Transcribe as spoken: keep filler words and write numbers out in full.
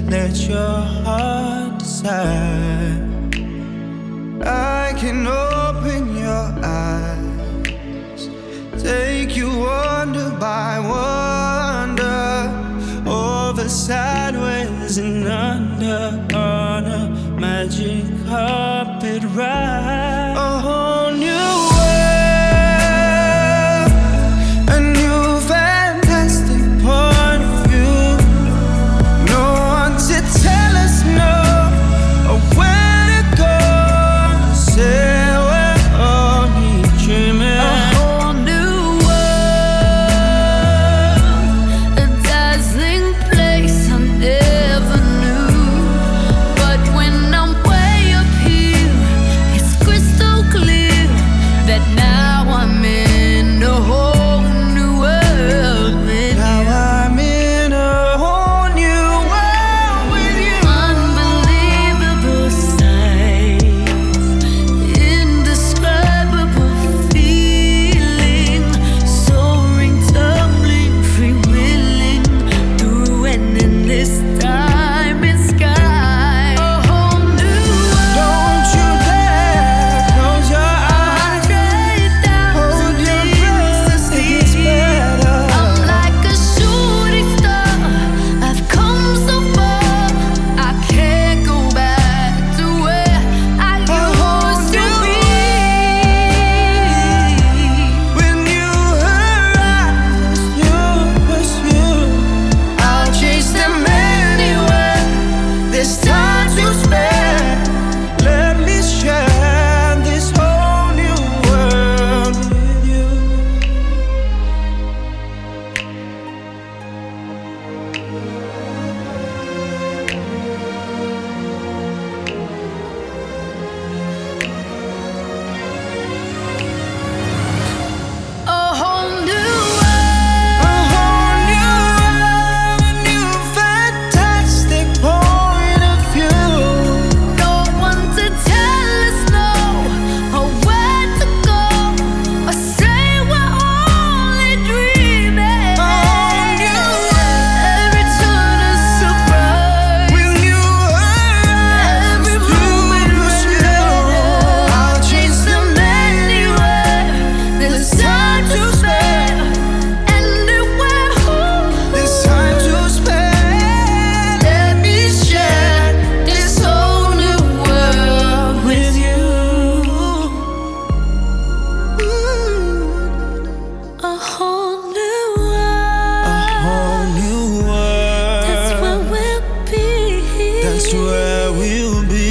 let your heart decide. I can open your eyes, take you wonder by wonder, over, sideways, and under, on a magic carpet ride. A whole new world, a new fantastic point of view. No one to tell us no, or where to go. Say we're only dreaming. A whole new world, a dazzling place I never knew. But when I'm way up here, it's crystal clear that now I'm in a whole new world with Now you. I'm in a whole new world with you. Unbelievable sights, indescribable feeling, soaring, tumbling, freewheeling through an endless time and sky. A whole new world. Don't you dare close your eyes. Hundred thousand Hold your things to breath, it gets see. better. I'm like a shooting star. I've come so far. I can't go back to where I A whole used to new be. When you arise, you pursue. I'll chase them anywhere. There's time to spare. Let me share this whole new world with you. A whole new A world. whole new world, a new fantastic point of view. No one to tell us no, or where to go, or say we're only dreaming. A whole new Every turn a surprise. When you arise, Every you moment pursue. I'll chase them anywhere. There's time to spare, anywhere. There's time to spare. Let me share this whole new world with you. A whole new A whole world. new That's world. where we'll be. That's where we'll be.